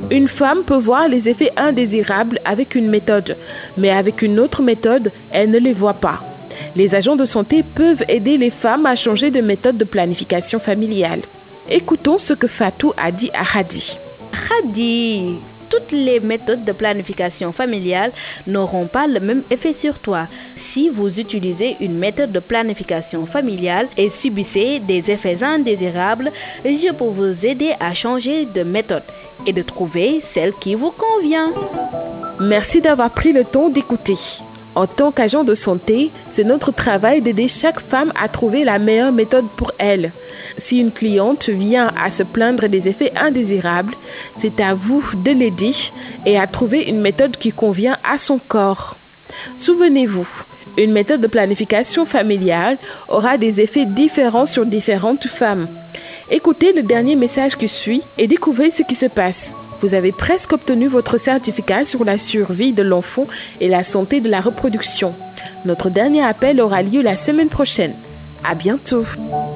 Une femme peut voir les effets indésirables avec une méthode, mais avec une autre méthode, elle ne les voit pas. Les agents de santé peuvent aider les femmes à changer de méthode de planification familiale. Écoutons ce que Fatou a dit à Hadi. Hadi, toutes les méthodes de planification familiale n'auront pas le même effet sur toi. Si vous utilisez une méthode de planification familiale et subissez des effets indésirables, je peux vous aider à changer de méthode et de trouver celle qui vous convient. Merci d'avoir pris le temps d'écouter. En tant qu'agent de santé, c'est notre travail d'aider chaque femme à trouver la meilleure méthode pour elle. Si une cliente vient à se plaindre des effets indésirables, c'est à vous de l'aider et à trouver une méthode qui convient à son corps. Souvenez-vous, une méthode de planification familiale aura des effets différents sur différentes femmes. Écoutez le dernier message qui suit et découvrez ce qui se passe. Vous avez presque obtenu votre certificat sur la survie de l'enfant et la santé de la reproduction. Notre dernier appel aura lieu la semaine prochaine. À bientôt.